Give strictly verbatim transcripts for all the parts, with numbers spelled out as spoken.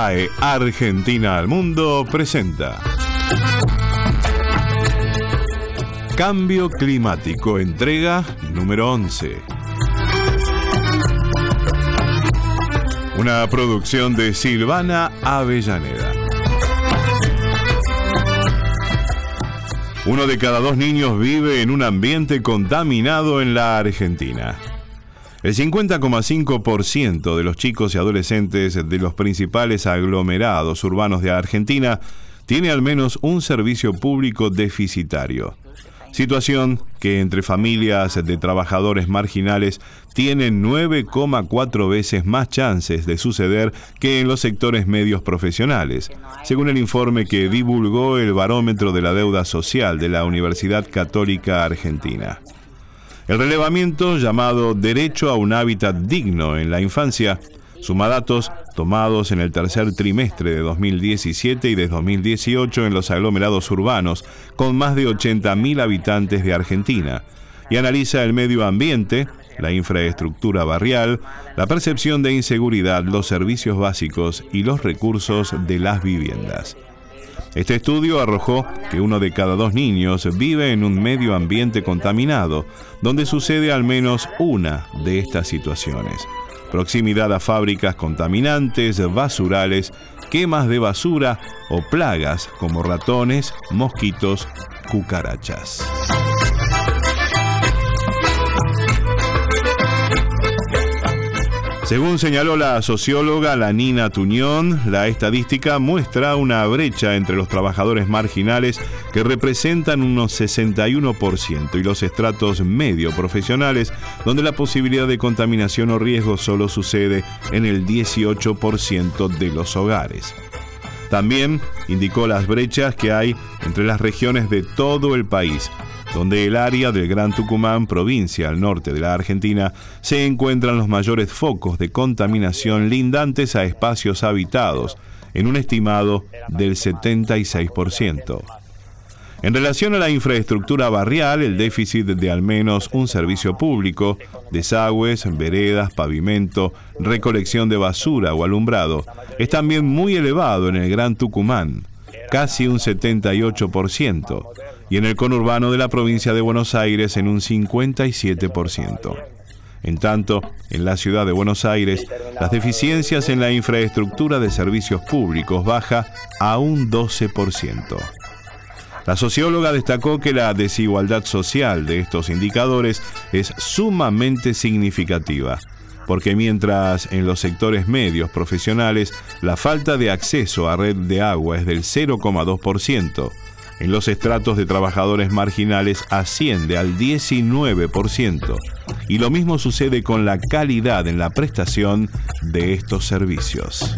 R A E Argentina al Mundo presenta Cambio Climático, entrega número once. Una producción de Silvana Avellaneda. Uno de cada dos niños vive en un ambiente contaminado en la Argentina. El cincuenta coma cinco por ciento de los chicos y adolescentes de los principales aglomerados urbanos de Argentina tiene al menos un servicio público deficitario. Situación que entre familias de trabajadores marginales tienen nueve coma cuatro veces más chances de suceder que en los sectores medios profesionales, según el informe que divulgó el Barómetro de la Deuda Social de la Universidad Católica Argentina. El relevamiento, llamado Derecho a un hábitat digno en la infancia, suma datos tomados en el tercer trimestre de dos mil diecisiete y de dos mil dieciocho en los aglomerados urbanos, con más de ochenta mil habitantes de Argentina, y analiza el medio ambiente, la infraestructura barrial, la percepción de inseguridad, los servicios básicos y los recursos de las viviendas. Este estudio arrojó que uno de cada dos niños vive en un medio ambiente contaminado, donde sucede al menos una de estas situaciones: proximidad a fábricas contaminantes, basurales, quemas de basura o plagas como ratones, mosquitos, cucarachas. Según señaló la socióloga Lanina Tuñón, la estadística muestra una brecha entre los trabajadores marginales, que representan unos sesenta y uno por ciento, y los estratos medio profesionales, donde la posibilidad de contaminación o riesgo solo sucede en el dieciocho por ciento de los hogares. También indicó las brechas que hay entre las regiones de todo el país, donde el área del Gran Tucumán, provincia al norte de la Argentina, se encuentran los mayores focos de contaminación lindantes a espacios habitados, en un estimado del setenta y seis por ciento. En relación a la infraestructura barrial, el déficit de al menos un servicio público, desagües, veredas, pavimento, recolección de basura o alumbrado, es también muy elevado en el Gran Tucumán, casi un setenta y ocho por ciento, y en el conurbano de la provincia de Buenos Aires en un cincuenta y siete por ciento. En tanto, en la ciudad de Buenos Aires, las deficiencias en la infraestructura de servicios públicos baja a un doce por ciento. La socióloga destacó que la desigualdad social de estos indicadores es sumamente significativa, porque mientras en los sectores medios profesionales la falta de acceso a red de agua es del cero coma dos por ciento, en los estratos de trabajadores marginales asciende al diecinueve por ciento, y lo mismo sucede con la calidad en la prestación de estos servicios.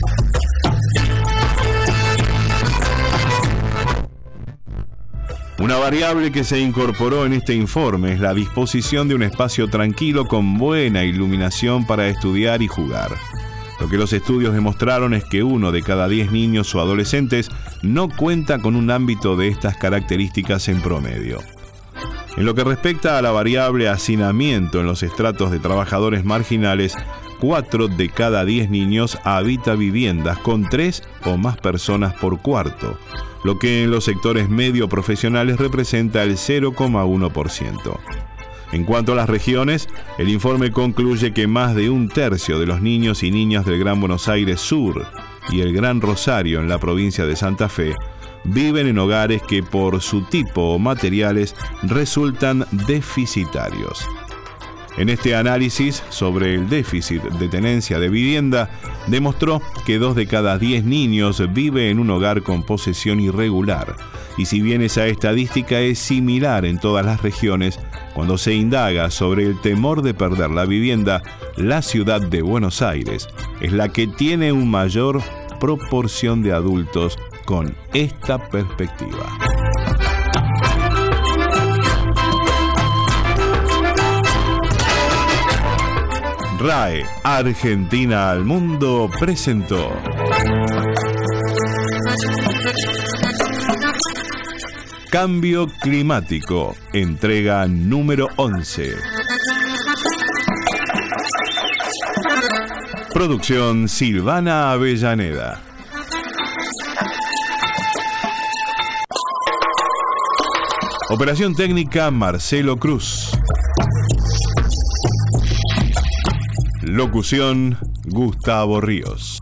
Una variable que se incorporó en este informe es la disposición de un espacio tranquilo con buena iluminación para estudiar y jugar. Lo que los estudios demostraron es que uno de cada diez niños o adolescentes no cuenta con un ámbito de estas características en promedio. En lo que respecta a la variable hacinamiento en los estratos de trabajadores marginales, cuatro de cada diez niños habita viviendas con tres o más personas por cuarto, lo que en los sectores medio profesionales representa el cero coma uno por ciento. En cuanto a las regiones, el informe concluye que más de un tercio de los niños y niñas del Gran Buenos Aires Sur y el Gran Rosario en la provincia de Santa Fe viven en hogares que por su tipo o materiales resultan deficitarios. En este análisis sobre el déficit de tenencia de vivienda, demostró que dos de cada diez niños vive en un hogar con posesión irregular, y si bien esa estadística es similar en todas las regiones, cuando se indaga sobre el temor de perder la vivienda, la ciudad de Buenos Aires es la que tiene una mayor proporción de adultos con esta perspectiva. R A E Argentina al Mundo presentó Cambio Climático, entrega número once. Producción Silvana Avellaneda. Operación técnica Marcelo Cruz. Locución Gustavo Ríos.